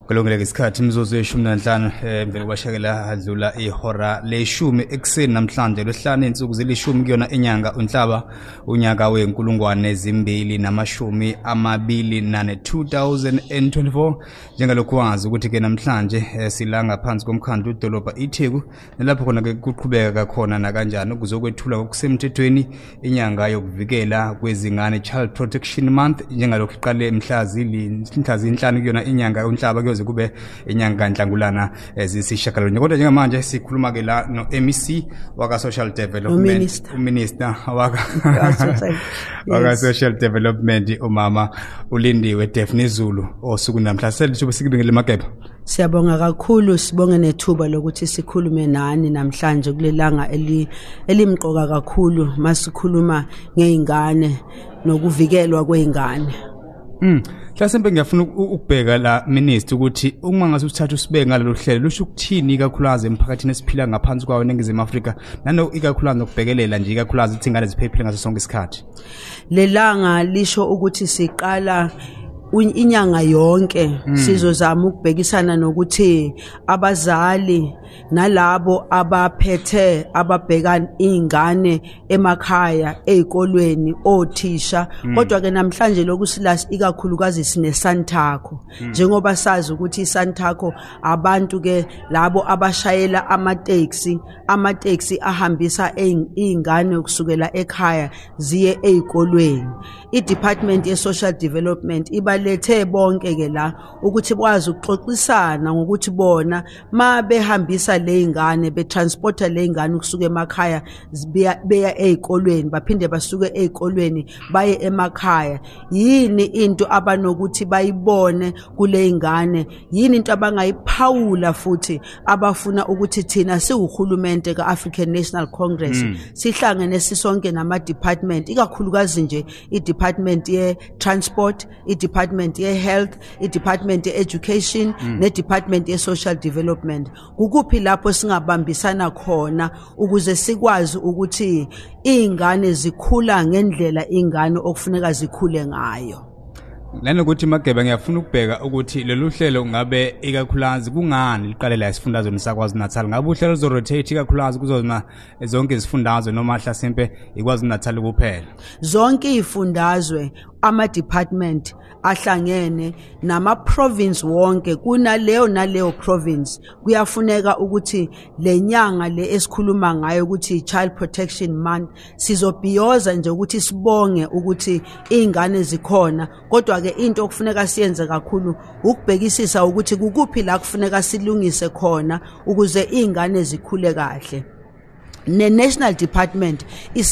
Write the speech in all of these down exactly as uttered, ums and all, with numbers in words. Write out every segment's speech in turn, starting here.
Kulungile isikhathi imizuzu yeshumi nanhlanu emveni kwashakela hadlula ihora leshumi ekseni namhlanje lesihlanu insuku zilishumi kuyona enyanga uNhlaba unyaka wenkulungwane ezimbili namashumi amabili nane two thousand twenty-four njengalokhu wazi ukuthi ke namhlanje silanga phansi komkhandlu udolobha iTheku nalapho khona ke kuqhubeka khona na kanjani ukuzokwethula ngokusemthethweni inyanga yokuvikela kwezingane Child Protection Month njengalokhu iqale emhlazili mhlazi inhlanu kuyona inyanga uNhlaba kuyoze kube inyanga Nhlangulana ezisishagalolunye kodwa njengamanje sikhuluma ke la no M E C waka Social Development uminister waka waka Social Development umama ulindiwe Daphne Zulu osuku namhla selithuba sikubingele Mageba. Siyabonga kakhulu sibonge nethuba lokuthi sikhulume nani namhlanje kulelanga eli elimqoka kakhulu masikhuluma ngeingane nokuvikelwa kweingane. Mm. Hlasembe ngiyafuna ukubheka la minister ukuthi uma ngase usithatha usibeke ngalolu hlelo lusho ukuthini ikakhulukazi emphakathini esiphila ngaphansi kwawo neNingizimu Afrika nano ikakhulukazi nokubhekelela nje ikakhulukazi ukuthi ingane ziphephile ngaso sonke isikhathi. Lelanga lisho ukuthi siqala inyanga yonke mm. sizozama ukubhekisana nokuthi abazali nalabo abaphethe ababhekana ingane emakhaya ezikolweni othisha mm. kodwa ke namhlanje lokusilasi ikakhulukazi sine Santaco mm. njengoba sazi ukuthi iSantaco abantu ke labo abashayela ama-taxi ama-taxi ahambisa ingane ukusukela ekhaya ziye ezikolweni. I-Department ye Social Development ibalethe bonke ke la ukuthi bakwazi ukuxoxisana ngokuthi bona ma behambisa le ingane betransporta le ingane ukusuka emakhaya beya ezikolweni baphinde basuke ezikolweni baye emakhaya yini into abanokuthi bayibone kule ingane yini into abangayiphawula futhi abafuna ukuthi thina siwuhulumente kaAfrican National Congress mm. sihlangene sisonke nama department ikakhulukazi nje i-department ye transport i-department ye health i-department ye education mm. ne-department ye social development kukuphi lapho singabambisana khona ukuze sikwazi ukuthi ingane zikhula ngendlela ingane okufuneka zikhule ngayo. Nanokuthi Mageba ngiyafuna ukubheka ukuthi lolu hlelo ngabe ikakhulukazi kungani liqalela esifundazweni sakwazi Natal ngabe uhlelo zo rotate ikakhulukazi kuzona zonke izifundazwe noma hlasempe ikwazi Natal kuphela zonke izifundazwe ama department ahlangene nama province wonke kunaleyo naleyo province kuyafuneka ukuthi lenyanga le esikhuluma ngayo ukuthi Child Protection Month sizobhiyoza nje ukuthi sibonge ukuthi ingane zikhona kodwa ke into okufuneka siyenze kakhulu ukubhekisisa ukuthi kukuphi la kufuneka silungise khona ukuze ingane zikhule kahle. Ne National Department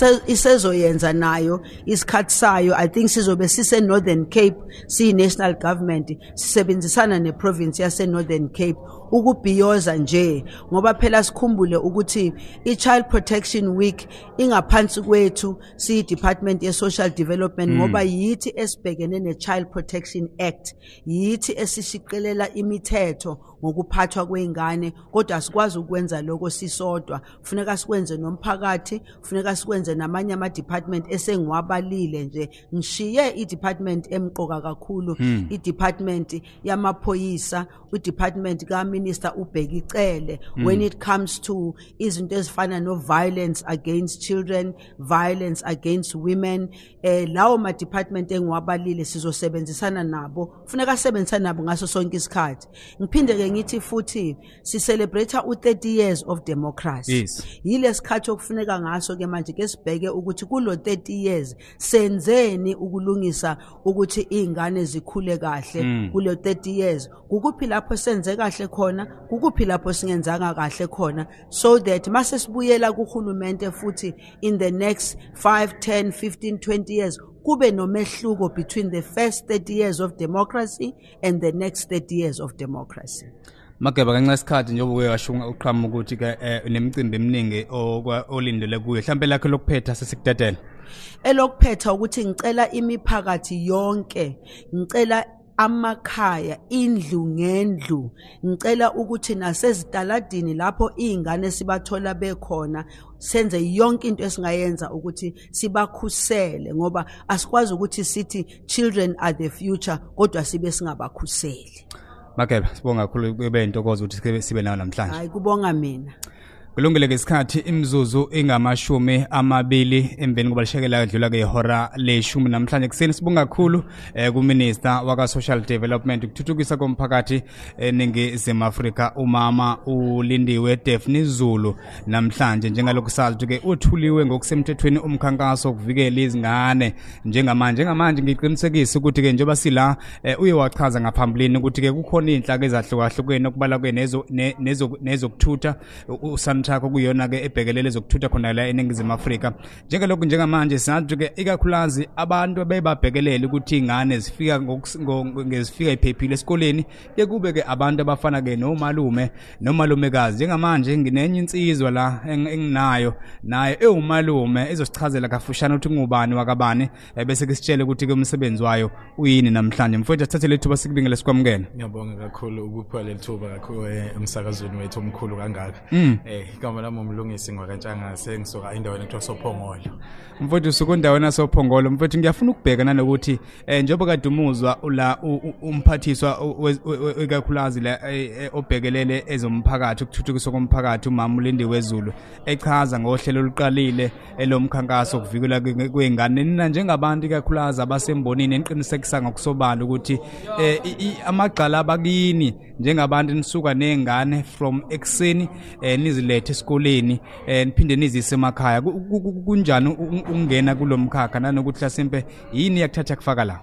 isezoyenza nayo isikhathi sayo I think sizobe sise Northern Cape si National Government sisebenzisana ne province yase Northern Cape ukubhiyoza nje ngoba phela sikhumbule ukuthi i-Child Protection Week ingaphansi kwethu si Department ye Social Development mm. ngoba yithi esibhekene ne Child Protection Act yithi esishiqelela imithetho ngokuphathwa kweingane kodwa sikwazi ukwenza lokho sisodwa kufuneka sikwenze nomphakathi kufuneka sikwenze namanye ama department esengiwabalile nje ngishiye i-department emqoka kakhulu mm. i-department yamaphoyisa i-department ka Minister uBhekicele mm. when it comes to izinto ezifana no violence against children violence against women eh lawo ma department engiwabalile sizosebenzisana nabo kufuneka sebenzisana nabo ngaso sonke isikhathi ngiphinde ke ngithi futhi si celebrate u thirty years of democracy yes. yile sikhathi okufuneka ngaso ke manje ke sibheke ukuthi kulo thirty years senzeni ukulungisa ukuthi ingane zikhule kahle mm. kulo thirty years kukuphi lapho senze kahle khona kukuphi lapho singenzanga kahle khona so that mase sibuyela kuhulumente futhi in the next five ten fifteen twenty years kube nomehluko between the first thirty years of democracy and the next thirty years of democracy. Mageba kancane isikhathi njengoba uke washunga uqhamuka ukuthi ke nemicimbi eminingi olindele kuyo mhlambe lakhe lokuphetha sesikudedela elokuphetha ukuthi ngicela imiphakathi yonke ngicela amakhaya indlu ngendlu ngicela ukuthi nasezitaladini lapho izingane sibathola bekhona senze yonke into esingayenza ukuthi sibakhusele ngoba asikwazi ukuthi sithi children are the future kodwa sibe singabakhuseli. Makeba sibonga kakhulu kube intokozo ukuthi sibe nayo namhlanje. Hayi kubonga mina. Kulungile ngesikhathi imizuzu ingamashumi amabili emveni kubalishekela edlula ke ihora leshumi namhlanje kuseni sibonga kakhulu eh, ku Minister waka Social Development ukuthuthukisa komphakathi eNingizimu Afrika umama uLindiwe Daphne Zulu namhlanje njengalokhu sazi ke uthuliwe ngokusemthethweni umkhankaso ukuvikela izingane njengamanje njengamanje ngiqinisekisa ukuthi ke njengoba sila eh, uye wachaza ngaphambilini ukuthi ke kukhona inhlaka ezahlukahlukene okubala ke nezo nezo nezokuthutha usana takho kuyona ke ebhekelele zokuthutha khona la eNingizimu Afrika njengalokhu njengamanje sathi ke ikakhulukazi abantu abebabhekelele ukuthi ingane zifika ngezifika iphephile esikoleni ke kube ke abantu abafana ke nomalume nomalumekazi njengamanje nginenye insizwa la enginayo naye ewumalume ezosichazela kafushana ukuthi ngubani wakabani bese ke sitshele ukuthi ke umsebenzi wayo uyini namhlanje mfowethu sithathe lethuba sikubingele sikwamukela. Ngiyabonga kakhulu ukuphiwa lethuba kakhulu emsakazweni wethu omkhulu kangaka eh igama lami umlungisi ngwakantshanga sengisoka endaweni ekuthiwa Sophongolo. Mfowethu usuku endaweni yaSophongolo mfowethu ngiyafuna ukubhekana nokuthi eh njengoba kade umuzwa ula umphathiswa ekakhulazi la obhekelele ezomphakathi ukuthuthukiswa komphakathi umama uLindiwe Zulu echaza ngohlelo oluqalile elomkhankaso ukuvikela kwengane nina njengabantu ekakhulazi abasembonini eniqinisekisa ngokusobala ukuthi amagcala abakini njengabantu nisuka nezingane from ekseni nizilethe esikoleni niphinde nizise emakhaya kunjani ungena kulomkhakha nanokuthi lasempe yini yakuthatha kufaka la?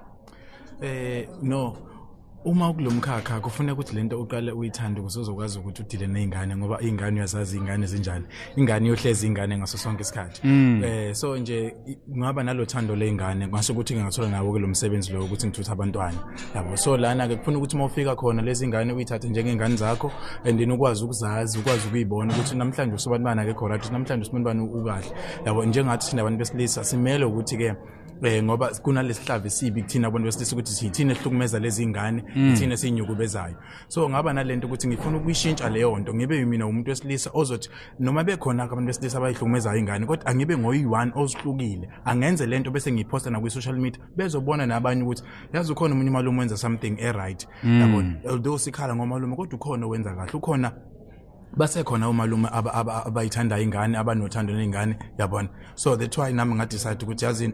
Eh no uma kulomkhakha kufanele ukuthi lento uqale uyithande ukuzokwazi ukuthi udile nezingane ngoba izingane uyazazi izingane zinjani ingane yohlezi ingane ngaso sonke isikhathi eh so nje ngaba nalothando lezingane ngasho ukuthi ngingathola nawo ke lo msebenzi lo ukuthi ngithutha abantwana yabo so lana ke kufuna ukuthi mawufika khona lezi ngane uyithathe njengengane zakho and then ukwazi ukuzazi ukwazi ukuyibona ukuthi namhlanje usibantwana ke khona ukuthi namhlanje usibantwana ukahle yabo njengathi thina abantu besilisa simele ukuthi ke eh ngoba kunalesihlava sibi kuthina abantu besilisa ukuthi sithina ehlukumeza lezi ngane thina sinyukubezayo so ngaba nalento ukuthi ngifuna ukuyishintsha leyo nto ngibe mina umuntu wesilisa ozothi noma bekhona abantu besilisa abayihlukumezayo ingane kodwa angibe ngoyi-one ozihlukile angenze lento bese ngiyiposta na kwi-social media bezobona nabanye ukuthi yazi ukhona umunye umalume wenza something e-right yabona although sikhala ngomalume kodwa ukhona owenza kahle ukhona basekhona umalume abayithanda ingane abanothando nezingane yabona so that's why nami ngadecide ukuthi yazini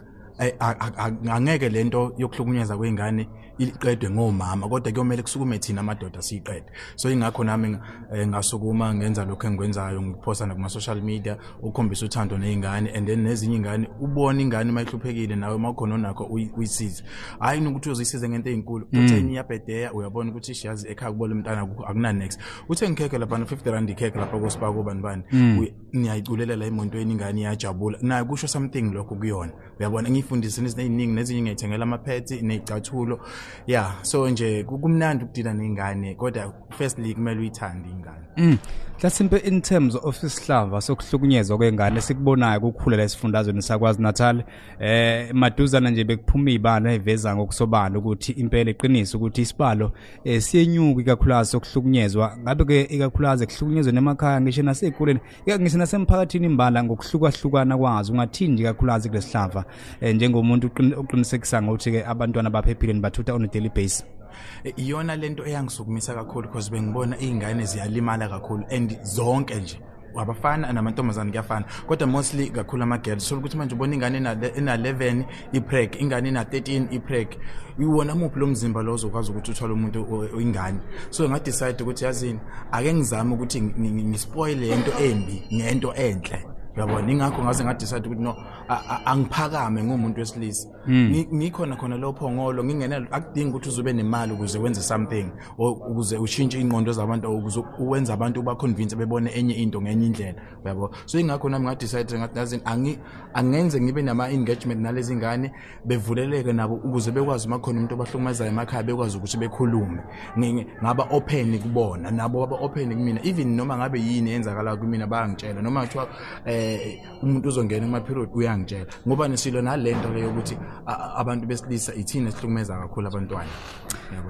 angeke lento yokuhlukunyezwa kweingane iqedwe ngomama kodwa kuyomela kusukume thina amadoda siqede so ingakho nami ngasukuma ngenza lokho engikwenzayo ngiphosta na kuma social media ukukhombisa uthando nezingane and then nezinye ingane ubone ingane mayihluphekile nawe makhona onakho uyisize hayi nokuthi uzisize ngento ezinkulu utheni iyabhedeya uyabona ukuthi ishiyazi ekhaya kubona umntana akuna next uthe ngikheke lapha no fifty rand ikheke lapha koSpa kubani bani niyayiculelela imontweni ingane iyajabula nayo kusho something lokho kuyona uyabona ngifundisa neziningi nezinye ngiyithengela amaphethi nezicathulo yeah so nje kumnandi ukudila nezingane kodwa firstly kumele uyithande ingane mm mhlasimpe in terms of isihlava sokuhlukunyezwa kwengane sikubonayo ukukhula lesifundazweni sakwazi Natal eh maduzana nje bekuphuma izibalo eveza ngokusobala ukuthi impela iqiniso ukuthi isibalo eh siyenyuka ikakhulazi sokuhlukunyezwa ngabe ke ikakhulazi kuhlukunyezwa nemakhaya ngisho nasezikoleni ngisho nasemphakathini imbala ngokuhlukahlukana kwazo ungathindi ikakhulazi kulesihlava njengomuntu uqinisekisa ngokuthi ke abantwana baphephile nibathutha on a daily basis. Iyona lento eyangisukumisa kakhulu because bengibona izingane ziyalimala kakhulu and zonke nje wabafana namantombazana kuyafana kodwa mostly kakhulu ama girls so ukuthi manje ubona ingane ena eleven ipreg ingane ena thirteen ipreg uwona muphi lo mzimba lo uzokwazi ukuthi uthole umuntu ingane so nga decide ukuthi yazini ake ngizame ukuthi ngispoil lento embi ngento enhle yabona ingakho ngaze ngadecide ukuthi no angiphakame ngomuntu wesilisa ngikhona khona lo phongolo ngingenela akudingi ukuthi uzobe nemali ukuze wenze something ukuze ushintshe ingqondo zabantu ukuze uwenza abantu ba convince bebone enye into ngenye indlela yabo so ingakho nami ngadecide ngathi yazini angi angenze ngibe nama engagement nalezi ingane bevuleleke nabo ukuze bekwazi makhona umuntu obahlukumezayo emakhaya bekwazi ukuthi bekhulume ngaba open kubona nabo baba open kumina even noma ngabe yini yenzakala kumina bayangitshela noma kuthiwa eh umuntu uzongena kuma period uyangitshela ngoba nesilo nalento leyo ukuthi abantu besilisa ithina sihlukumeza kakhulu abantwana yabona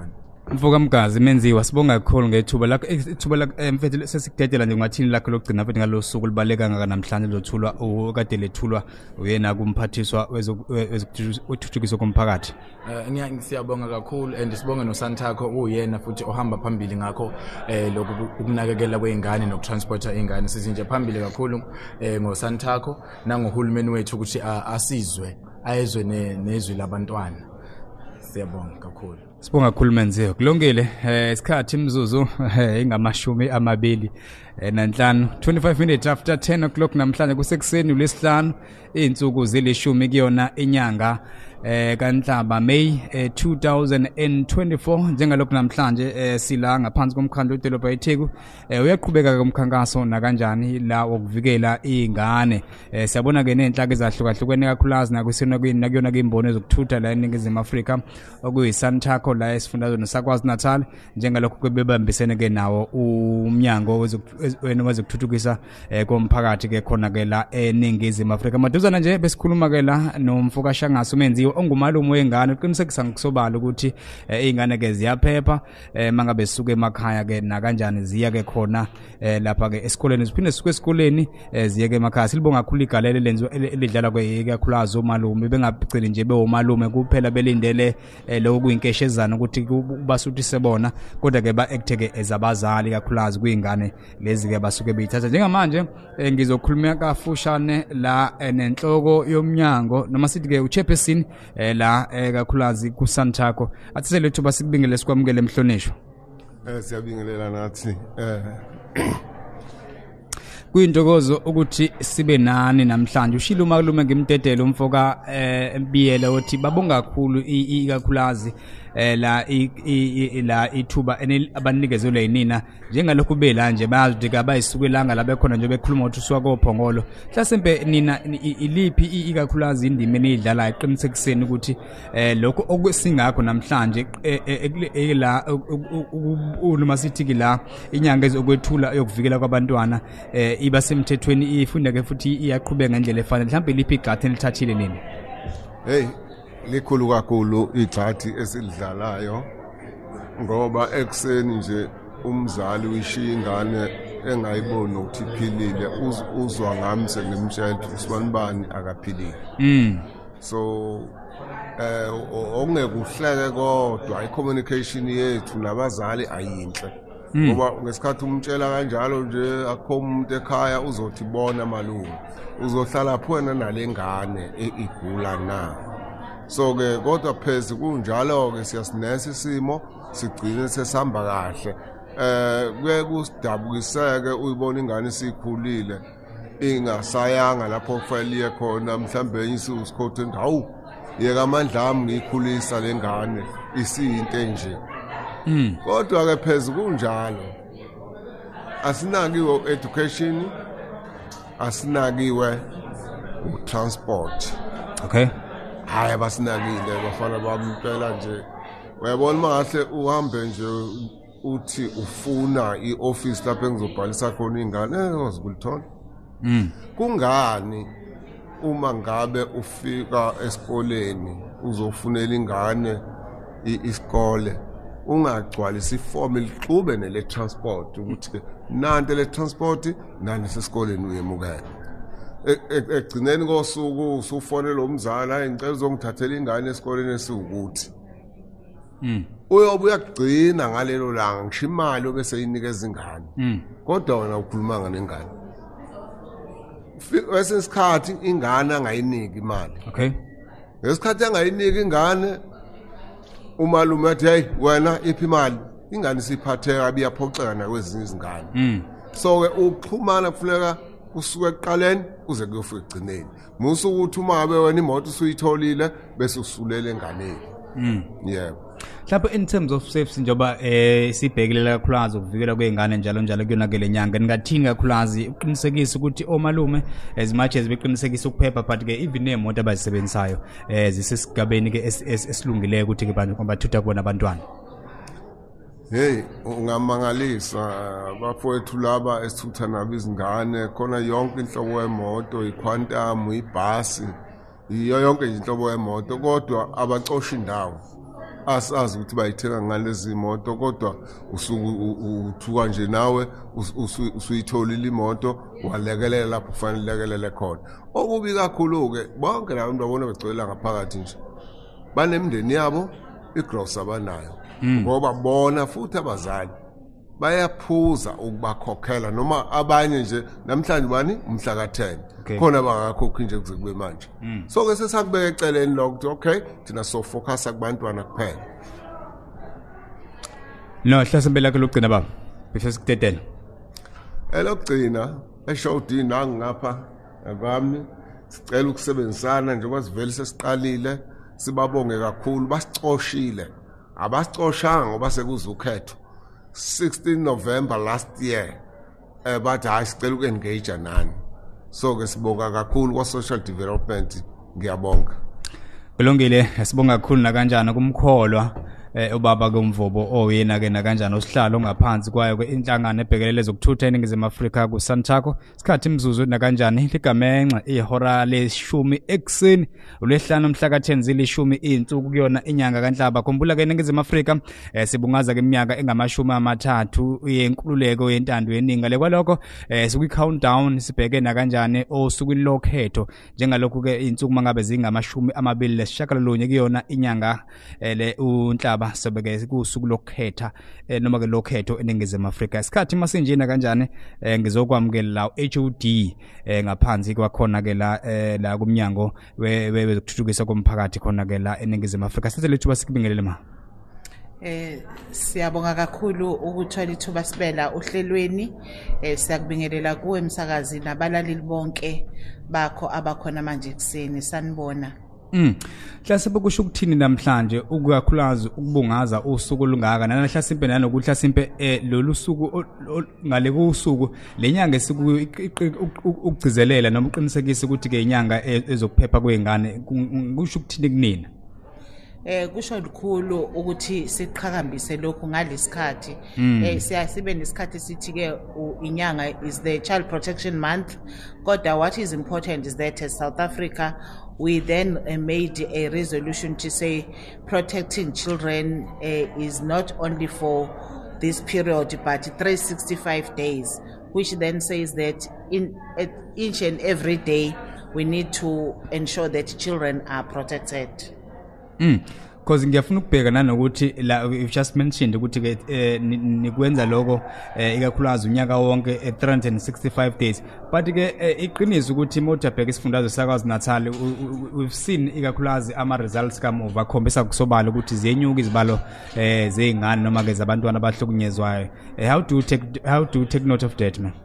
Mfoka Mgazi Menziwa sibonga kakhulu ngethuba lakho ithuba lakho mfethu sesikudedela nje ngathini lakho lokugcina futhi ngalosuku libaleka ngaka namhlanje lothulwa ukade lethulwa uyena kumphathiswa wezokuthuthukiswa komphakathi. Eh ngiyabonga kakhulu and sibonga noSantaco uyena futhi ohamba phambili ngakho eh lokhu ukunakekela kweingane nokutransporta ingane sithi nje phambili kakhulu eh ngoSantaco nangohulumeni wethu ukuthi asizwe ayezwe nezwi labantwana. Siyabonga kakhulu. Sibonga kakhulu Menziwa. Kulungile eh isikhathi imzuzu ingamashumi amabili nanhlanu twenty-five minutes after ten o'clock namhlanje kusekuseni uLesihlanu izinsuku zilishumi kuyona inyanga eh kaNhlaba May eh, two thousand twenty-four njengalokho namhlanje eh, sila ngaphansi komkhandlo wedolobha eTheku eh, uyaqhubeka kumkhankaso na kanjani la wokuvikela izingane eh, siyabona ke nenhlaka ezahlukahlukene kakhulukazi nakusina kuyona kuyimbono ezokuthutha la eNingizimu Afrika okuyiSantaco la esifundazweni sakwazi Natal njengalokho kwebebambisene ke nawo umnyango wezokuthuthukisa eh, komphakathi ke khona ke la eNingizimu Afrika maduzana nje besikhuluma ke la nomfoka Shangaso Menziwa ongumalume wengane uqinisekisa ngokusobala ukuthi izingane ke ziyaphepha mangabe sisuke emakhaya ke na kanjani ziya ke khona lapha ke esikoleni siphinde sisuke esikoleni ziye ke emakhaya silibonga kakhulu igalelo lenziwa elidlala ke kakhulukazi omalume bengagcini nje bewomalume kuphela belindele lokho kuyinkeshezana ukuthi basuthise bona kodwa ke ba act ke ezabazali kakhulukazi kuyingane lezi ke basuke beyithatha njengamanje ngizokhuluma kafushane la nenhloko yomnyango noma sithi ke uchairperson eh la kakhulukazi kuSantaco athisele thuba sikubingele sikwamukele emhlonishwa eh siyabingelela nathi eh kuyintokozo ukuthi sibe nani namhlanje ushilo umalume ngimdedela umfoka eh biyela uthi babonga kakhulu ikakhulukazi eh la la ithuba abanikezelwe yinina njengalokhu bela nje bayazi ke abayisukelanga la bekhona nje bekhuluma ukuthi uswa kophongolo mhlasembe nina iliphi ikakhulukazi indima enidlala eqinisekiseni ukuthi eh lokho okwesingakho namhlanje la uma sithi la inyanga ezokwethula yokuvikela kwabantwana eh iba semthethweni ifunda ke futhi iyaqhubeka ngendlela efanele mhlawumbe liphi igxathu elithathile nini hey likhulu kakhulu igxathi esilidlalayo ngoba ekseni nje umzali uyishiya ingane engayiboni ukuthi iphilile uzwa ngami sengimtshela usibanibani akaphilile mm so eh ongekuhleke kodwa i-communication yethu nabazali ayinhle ngoba ngesikhathi umtshela kanjalo nje akho umuntu ekhaya uzothi bona malume uzohlala phona nalengane igula na so ke kodwa pheze kunjalo ke siyasinesa isimo sigcine sesihamba kahle eh kuye kusidabukiseke uyibona ingane sikhulile ingasayanga lapho kufanele khona mhlambe isisikhothi hawu yeka amandla ami ngikhulisa lengane isiyinto nje mm kodwa ke pheze kunjalo asinakiwe education asinakiwe transport okay hayi abasinakile bafana bamphela nje uyabona mangahle uhambe nje uthi ufuna ioffice lapho engizobhalisa khona ingane ozkulithola mm kungani uma ngabe ufika esikoleni uzofunela ingane isikole ungagcwalisa iform elixube nele transport ukuthi nanti le transport nani sesikoleni uyemukela egcineni kosuku usufonela umzali hayi ngicela uzongithathela ingane esikoleni esiwukuthi mm uyobuya kugcina ngalelo langa ngisho imali obese inikeza ingane mm kodwa wena ukhuluma ngane wese isikhathi ingane angayiniki imali okay ngesikhathi angayiniki ingane umalume athi hey wena iphi imali ingane siphatheka biyaphoxeka nakwezinye izingane mm so ke ukuxhumana kufuneka usuke eqaleni kuze kuyofika egcineni musu ukuthi uma ngabe wena imoto usuyitholile bese usulele enganeni mm yebo lapho in terms of safety njoba eh sibhekelela kakhulukazi ukuvikela kweingane njalo njalo kuyona ke lenyanga ningathini kakhulukazi uqinisekisa ukuthi omalume as much as beqinisekisa ukuphepha but ke even nemoto abazisebenzayo eh zisesigabeni ke esilungileyo ukuthi ke bantu bathutha kubona abantwana hey ungamangalisa bafowethu laba esithutha nabo izingane khona yonke inhlobo yemoto iquantum ibhasi iyo yonke inhlobo yemoto kodwa abacoshi indawo asazi ukuthi bayithenga ngalezi imoto kodwa usuku uthuka nje nawe usuyitholile imoto walekelela lapho kufanele lekelele khona. Okubi kakhulu ke bonke labo babona begcwele ngaphakathi nje banemndeni yabo igross abanayo ngoba bona futhi abazali bayaphuza ukubakhokhela noma abanye nje namhlanje bani umhla ka ten khona bangakhokhi nje kuze kube manje. So ke sesakubeka eceleni lokho okay thina so focus kubantwana kuphela. No hlasembela ke lokugcina baba bese sikudedela. Elokugcina eShowdini nangapha abami sicela ukusebenzisana njengoba sivele sesiqalile sibabonge kakhulu basicoshile abasicoshanga ngoba sekuza ukhetho sixteenth November last year eh bathi hayi sicela ukengage nani. So ke sibonga kakhulu kwa social development ngiyabonga. Kulungile sibonga kakhulu na kanjani kumkholwa eh ubaba komvobo oyena ke na kanjani osihlalo ngaphansi kwayo ke inhlangano ebhekelele zokuthutha eningizimu Afrika ku Santaco isikhathi imzuzu na kanjani ligamenxa ihora leshumi ekseni ulwehlanu mhla ka ten zilishumi insuku kuyona inyanga kaNhlaba. Khumbula ke eningizimu Afrika eh sibungaza ke iminyaka engamashumi amathathu yenkululeko yentando yeninga lekwaloko eh siku countdown sibheke na kanjani osukwini lokhetho njengalokho ke insuku mangabe zingamashumi amabili lesishagalolunye kuyona inyanga le uNhlaba sebeke kusuku lokhetha noma ke lokhetho eningizimu Afrika. Isikhathi masinjena kanjani ngizokwamukela la H O D ngaphansi kwakhona ke la la kumnyango wezokuthuthukisa komphakathi khona ke la eningizimu Afrika. Sithe lethu basikubingelele ma. Eh siyabonga kakhulu ukuthola ithuba sibela ohlelweni eh siyakubingelela kuwe umsakazi nabalaleli bonke bakho abakhona manje ekseni sanibona. Mm. Hlase bokusho ukuthini namhlanje ukuyakhulaza ukubungaza usuku lungaka nana hlasimpe nanokuthi hlasimpe eh lolu suku ngale kusuku lenyanga esiku ukugcizelela noma uqinisekisa ukuthi ke inyanga ezokuphepha kwengane kusho ukuthini kunina. Eh kusho likhulu ukuthi siqhakambise lokhu ngalesikhathi eh siyasibe nesikhathi sithi ke inyanga is the Child Protection Month kodwa what is important is that as South Africa we then uh, made a resolution to say protecting children uh, is not only for this period but three hundred sixty-five days, which then says that in uh, each and every day we need to ensure that children are protected. Mm. Because ngiyafuna ukubheka nanokuthi la you just mentioned ukuthi ke nikwenza lokho ikakhulukazi unyaka wonke three hundred sixty-five days but ke iqiniso ukuthi moja bheka isifundazwe sakwazi Natal we've seen ikakhulukazi ama results kamuva akhombisa kusobala ukuthi ziyenyuka izibalo eh zeingane noma ke zabantwana abahlukunyezwayo. How do you take how do you take note of that man?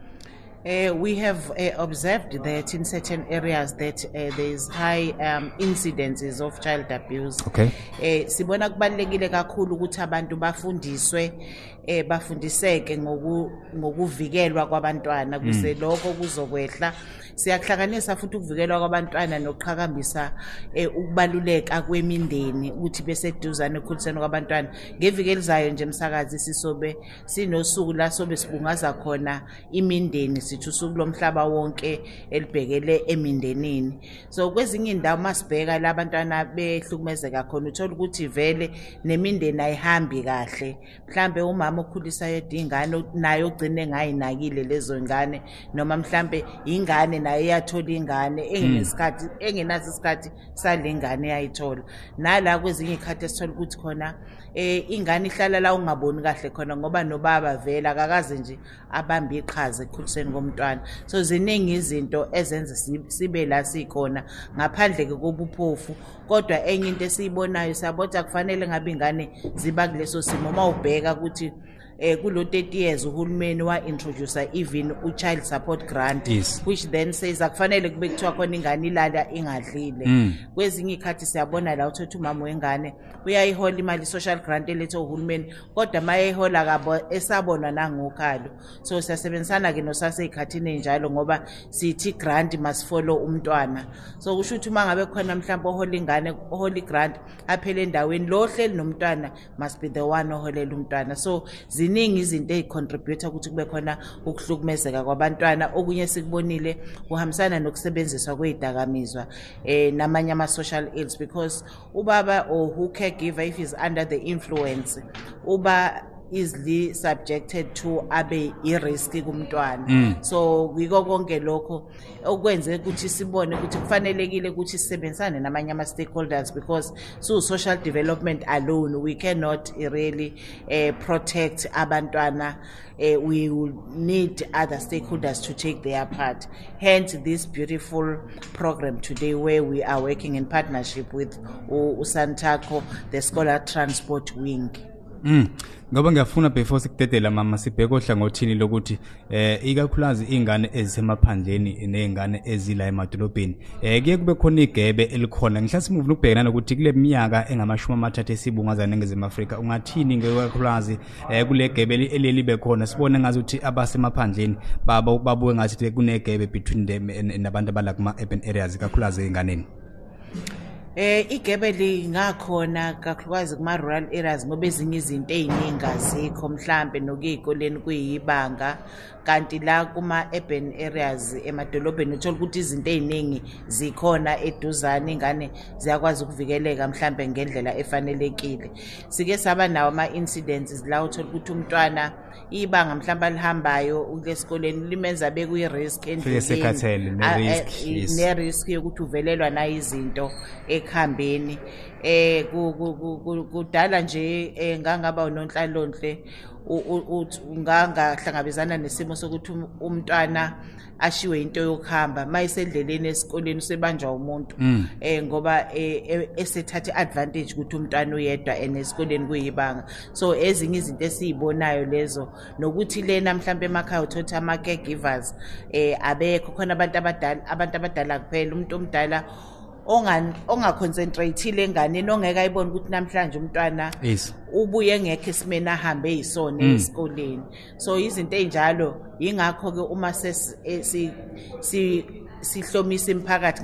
Uh, we have uh, observed that in certain areas that uh, there is high um, incidences of child abuse. Okay. Eh sibona kubalekile kakhulu ukuthi abantu bafundiswe eh bafundiseke ngoku ngokuvikelwa kwabantwana kuze lokho kuzokwehla. Siyakhlanganisa futhi ukuvikelwa kwabantwana nokuqhakambisa ukubaluleka kwemindeni ukuthi bese duzane ukukhulisana kwabantwana. Ngevikelizayo nje umsakazi sisobe sinosuku la sobe sibungaza khona imindeni sithi usuku lomhlaba wonke elibhekele emindenini. So kwezinye indawo masibheka labantwana behlukumezeka khona uthola ukuthi vele nemindeni ayihambi kahle. Mhlambe umama okhulisa yedingane nayo ugcine ngayinakile lezo ingane noma mhlambe ingane naye yathola ingane engenesikhathi engenazi isikhathi salengane yayithola. Nala kwezinye ikhathi esithola ukuthi khona eh ingane ihlala la ungaboni kahle khona ngoba nobaba vela akakaze nje abambe iqhaza ekukhuliseni komntwana. So ziningi izinto ezenza sibe la sikhona ngaphandle ke kobuphofu kodwa enye into esiyibonayo sabotha kufanele ngabe ingane ziba kuleso simo uma ubheka ukuthi eh kulo thirty years uhulumeni wa introduce even u child support grant yes. Which then says akufanele kube kuthiwa khona ingane ilala ingadlile mm. Kwezinye ikhathi siyabona la uthethe umama wengane uyayihola imali social grant elethe uhulumeni kodwa mayeyihola kabo esabonwa nangokhalo. So siyasebenzisana ke nosase ikhathini enjalo ngoba sithi grant must follow umntwana. So kusho ukuthi uma ngabe khona mhlawumbe ohola ingane ohola grant aphele endaweni lo hleli nomntwana must be the one oholela umntwana. So ziningi izinto ezicontribute ukuthi kube khona ukuhlukumezeka kwabantwana. Okunye sikubonile kuhambisana nokusebenziswa kwezidakamizwa eh namanye ama social ills, because ubaba or who caregiver if is under the influence uba easily subjected to abe i-risk kumntwana. mm. So ngiko konke lokho okwenze ukuthi sibone ukuthi kufanelekile ukuthi sisebenzisane namanye ama stakeholders, because so social development alone we cannot really uh, protect abantwana. Uh, we will need other stakeholders to take their part, hence this beautiful program today where we are working in partnership with uSANTACO, the Scholar Transport Wing. Mm. Ngoba ngiyafuna before sikudedela mama sibheke ohlangothini lokuthi eh ikakhulukazi ingane ezisemaphandleni nezingane ezila emadolobheni eh kuye kube khona igebe elikhona. Ngihlasi move ukubhekana nokuthi kule minyaka engamashumi amathathu esibungaza nengezema Afrika ungathini ngekakhulukazi eh kule gebe eleli bekhona sibone ngazi ukuthi abasemaphandleni baba babuye ngathi kunegebe between them nabantu abala kuma urban areas ikakhulukazi enganeni. Eh igebe lingakhona kakhulukazi kuma rural areas ngoba ezinye izinto eziningi azikho mhlambe nokuyikoleni kuyibanga, kanti la kuma urban areas emadolobheni uthola ukuthi izinto eziningi zikhona eduzane, ingane ziyakwazi ukuvikeleka mhlambe ngendlela efanelekile. Sike saba nawo ama incidents la uthola ukuthi umntwana ibanga mhlamba lihambayo kulesikoleni limenza bekuyi risk endleleni ne risk yokuthi uvelelwa na izinto ekhambeni. Eh kudala nje ngangaba unonhlalonhle ungangahlangabezana nesimo sokuthi umntwana ashiwe into yokuhamba mayisendleleni esikoleni usebanjwa umuntu eh ngoba esethatha advantage ukuthi umntwana uyedwa enesikoleni kuyibanga. So ezinye izinto esizibonayo lezo nokuthi lena mhlambe emakhaya uthotha ama caregivers eh abekho khona abantu abadala abantu abadala kuphela, umuntu omdala onga onga concentrateile enganeni ongeke ayibone ukuthi namhlanje umntwana ubuye ngeke esimene ahambe isona esikoleni. So izinto ezinjalo ingakho ke uma sesi si sihlomisa imphakathi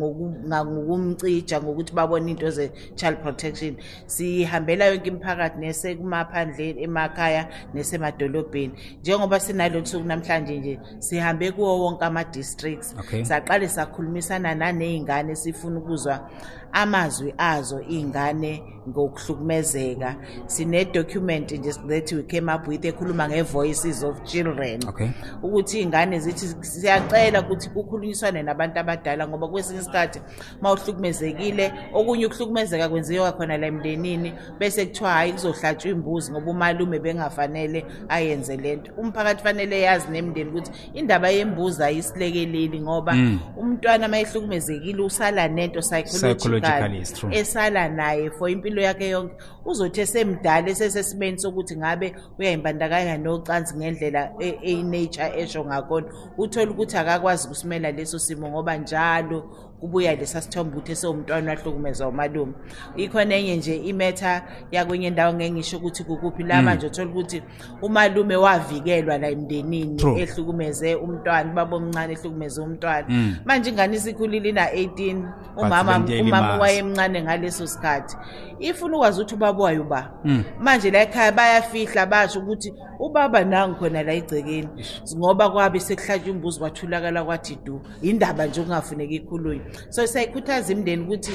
ngokumcija ngokuthi babone into ze child protection, sihambela yonke imphakathi nese kumaphandle emakhaya nesemadolobheni. Njengoba sinalo suku namhlanje nje sihambe kuwo wonke ama districts, saqale sakhulumisana nanezingane sifuna ukuzwa amazwi azo ingane ngokuhlukumezeka. Sine document nje that we came up with ekhuluma ngevoices of children, ukuthi ingane zithi siyacela ukuthi kukhulunyiswane nabantu abadala ngoba kwesinye isikhathi mawuhlukumezekile okunye ukuhlukumezeka kwenziwa khona la emndenini bese kuthiwa hayi kuzohlatshwa imbuzi ngoba umalume bengafanele ayenze lento. Umphakathi fanele yazi nemndeni ukuthi indaba yembuzi ayisilekeleli ngoba umntwana mayehlukumezekile usala nento psychological esala naye for impilo yakhe yonke. Uzothi esemdala esesesimeni sokuthi ngabe uyayimbandakanya nocansi ngendlela e nature esho ngakona, uthola ukuthi akakwazi ukusimela leso simo ngoba njalo kubuya lesa sithombe ukuthi esomntwana wahlukumezwa umalume. Ikhona enye nje imetha yakwenye indawo ngengisho ukuthi kukuphi la manje uthola ukuthi umalume wavikelwa la emndenini ehlukumeze umntwana, baba omncane ehlukumeze umntwana. Manje ingane isikhulile ina eighteen, umama umama wayemncane ngaleso sikhathi. Ifuna ukwazi ukuthi ubaba wayo ba manje la ekhaya bayafihla basho ukuthi ubaba nangu khona la igcekeni ngoba kwabe sekuhlatshwa imbuzi kwathulakala kwathi du indaba nje ungafuneki ikhulunywe. So siyayikhuthaza imndeni ukuthi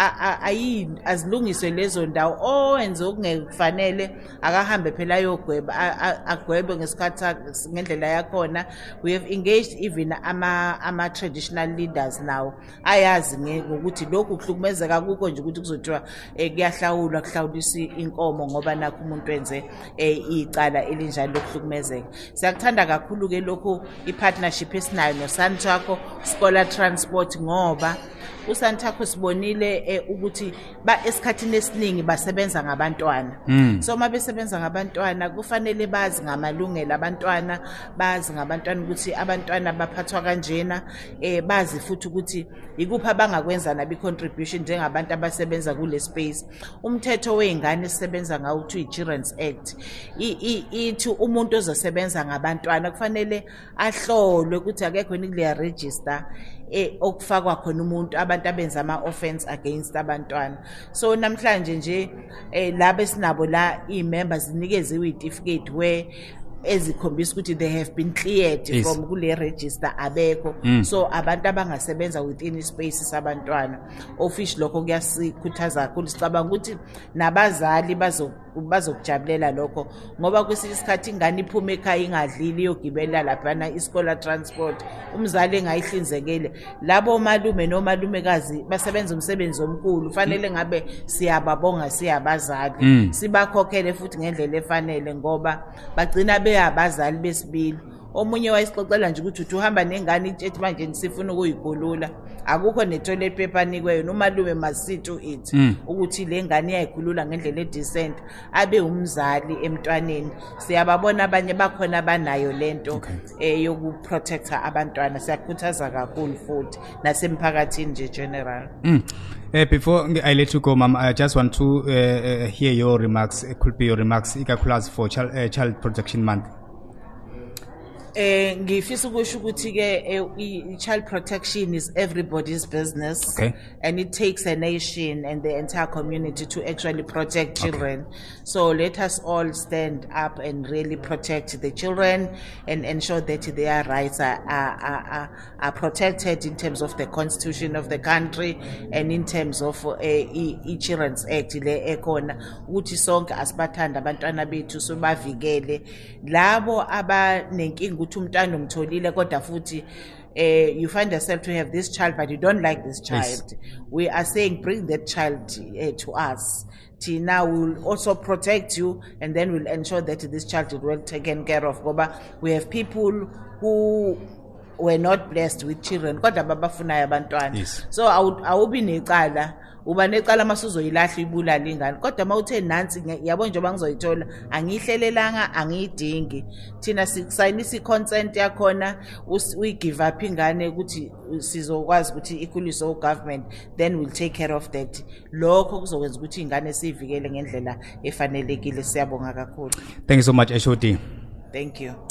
ayi azilungiswe lezo ndawo, owenze okungekufanele akahambe phela yogweba agwebe ngesikhathi ngendlela yakhona. We have engaged even ama ama traditional leaders now ayazi ngokuthi lokhu kuhlukumezeka kukho nje ukuthi kuzothiwa kuyahlawulwa kuhlawuliswa inkomo ngoba nakho umuntu wenze icala elinjalo lokuhlukumezeka. Siyakuthanda kakhulu ke lokho ipartnership esinayo noSANTACO Scholar Transport ngoba uSANTACO sibonile ukuthi ba esikhathini esiningi basebenza ngabantwana. So mabesebenza ngabantwana kufanele bazi ngamalungelo abantwana, bazi ngabantwana ukuthi abantwana baphathwa kanjena, eh bazi futhi ukuthi ikuphi abangakwenza nabi contribution njengabantu abasebenza kule space. Umthetho weingane sisebenza ngawo uthi iChildren's Act ithi umuntu ozosebenza ngabantwana kufanele ahlolwe ukuthi akekho nikule register eh okufakwa khona umuntu abantu abenza ama offense against abantwana. So namhlanje nje eh laba sinabo la i members zinikeze certificate where ezikhombisa ukuthi they have been cleared yes. from kule register abekho mm. so abantu abangasebenza within ispace sabantwana office lokho kuyasikhuthaza kakhulu sicabanga ukuthi nabazali bazo bazokujabulela lokho ngoba kwesinye isikhathi ingane iphuma ekhaya ingadlili yogibela lapha na iskola transport umzali engayihlinzekele labo malume nomalumekazi basebenza umsebenzi omkhulu kufanele ngabe siyababonga siyabazali mm. sibakhokhele futhi ngendlela efanele ngoba bagcina abazali besibili omunye wayisixoxela nje ukuthi uthi uhamba nengane ithi manje nisifuna ukuyikhulula akukho ne toilet paper nikweyo nomalume must to it mm. ukuthi le ngane iyayikhulula ngendlela edecent abe umzali emntwaneni siyababona abanye bakhona abanayo lento okay. eh yoku protector abantwana siyakhuthaza kakhulu futhi nasemphakathini nje general mm. Uh, before I let you go, Mom, I just want to uh, uh, hear your remarks. It could be your remarks, ikakhulukazi for child, uh, Child Protection Month. Eh ngifisa ukusho ukuthi ke child protection is everybody's business okay. and it takes a nation and the entire community to actually protect children okay. So let us all stand up and really protect the children and ensure that their rights are are, are, are protected in terms of the constitution of the country and in terms of uh, i Children's Act le ekona ukuthi sonke asibathanda abantwana bethu so bavikele labo abanenkinga ukuthi umntwana umtholile kodwa futhi uh, you find yourself to have this child but you don't like this child yes. We are saying bring that child uh, to us. Now we will also protect you and then we'll ensure that this child is well taken care of ngoba we have people who were not blessed with children kodwa babafuna abantwana yes. So awubi necala uba necala masuzoyilahla ibulala ingane kodwa mawuthe nansi yabo njengoba ngizoyithola angihlelelanga angiyidingi thina sikusayinisa iconsent yakhona we give up ingane ukuthi sizokwazi ukuthi ikhuliswe ugovernment then we'll take care of that lokho kuzokwenza ukuthi ingane sivikele ngendlela efanelekile siyabonga kakhulu. Thank you so much Eshodi. Thank you.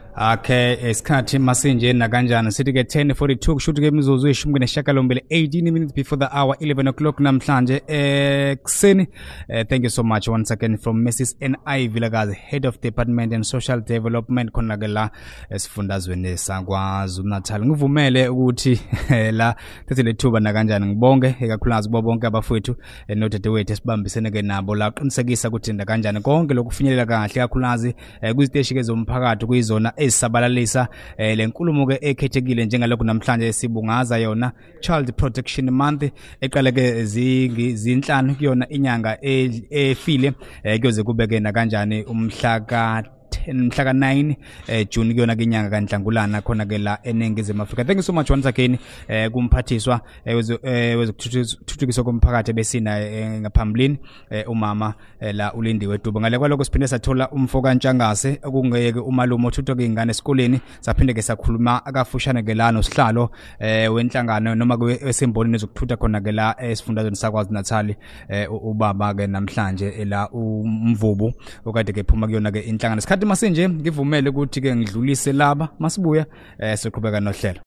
Okay, isikhathi masinje na kanjani sithi ke ten forty-two kushuthi ke imizuzu ishumi nesishiyagalombili eighteen minutes before the hour eleven o'clock namhlanje eh kuseni. Uh, thank you so much once again from Missus N I Vilakazi, Head of Department and Social Development khona ke la esifundazweni sakwaZulu Natal. Ngivumele ukuthi la thathe lethuba na kanjani ngibonge ekakhulukazi kubo bonke abafowethu nodadewethu esibambisene ke nabo la qinisekisa ukuthi na kanjani konke lokufinyelela kahle kakhulukazi kuziteshi ke zomphakathi kuyizona esabalalisa eh, lenkulumo ke ekhethekile njengalokho namhlanje sibungaza yona Child Protection Month eqale ke zinhlanu kuyona inyanga efile eh, kuyoze kubeke na kanjani umhla ka mhla ka nine eh, June kuyona ke inyanga kaNhlangulana khona ke la eNingizimu Afrika. Thank you so much once again eh, kumphathiswa wezokuthuthukiswa komphakathi besina eh, ngaphambilini eh, umama eh, la ulindiwe Dube. Ngale kwaloko siphinde sathola umfo kaNtshangase okungeke umalume othutha ke ingane esikoleni saphinde ke sakhuluma akafushane ke la nosihlalo eh, wenhlangano noma kwesembonini ezokuthutha khona ke la esifundazweni sakwaZulu Natal eh, ubaba ke namhlanje la umvubu okade ke phuma kuyona ke inhlangano. Isikhathi masinje ngivumele ukuthi ke ngidlulise laba masibuya eh siqhubeka nohlelo.